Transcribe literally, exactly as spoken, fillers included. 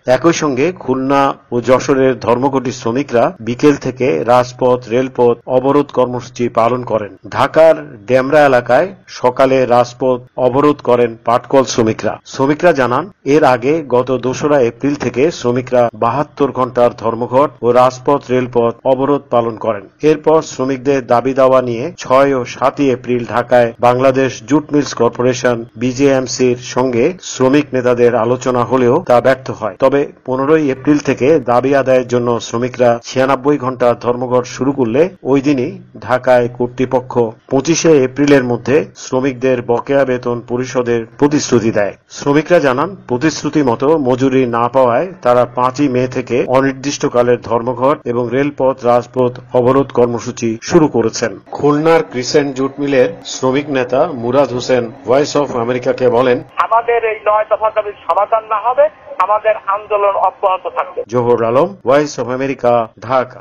একই সঙ্গে খুলনা ও যশোরের ধর্মঘটী শ্রমিকরা বিকেল থেকে রাজপথ রেলপথ অবরোধ কর্মসূচি পালন করেন। ঢাকার ডেমরা এলাকায় সকালে রাজপথ অবরোধ করেন পাটকল শ্রমিকরা। শ্রমিকরা জানান, এর আগে গত দোসরা এপ্রিল থেকে শ্রমিকরা বাহাত্তর ঘন্টার ধর্মঘট ও রাজপথ রেলপথ অবরোধ পালন করেন। এরপর শ্রমিকদের দাবি দাওয়া নিয়ে ছয় ও সাতই এপ্রিল ঢাকায় বাংলাদেশ জুট মিলস কর্পোরেশন বিজেএমসির সঙ্গে শ্রমিক নেতাদের আলোচনা হলেও তা ব্যর্থ হয়। তবে পনেরোই এপ্রিল থেকে দাবি আদায়ের জন্য শ্রমিকরা ছিয়ানব্বই ঘন্টার ধর্মঘট শুরু করলে ওই দিনই ঢাকায় কর্তৃপক্ষ পঁচিশে এপ্রিলের মধ্যে শ্রমিকদের বকেয়া বেতন পরিশোধের প্রতিশ্রুতি দেয়। শ্রমিকরা জানান, প্রতিশ্রুতি মতো মজুরি না পাওয়ায় তারা পাঁচই মে থেকে অনির্দিষ্টকালের ধর্মঘট এবং রেলপথ রাজপথ অবরোধ কর্মসূচি শুরু করেছেন। খুলনার ক্রিসেন্ট জুট মিলের শ্রমিক নেতা মুরাদ হোসেন ভয়েস অফ আমেরিকাকে বলেন, আমাদের এই নয় দফা দাবির সমাধান না হবে, আমাদের আন্দোলন অব্যাহত থাকবে। Johar Alam, voice of America, Dhaka.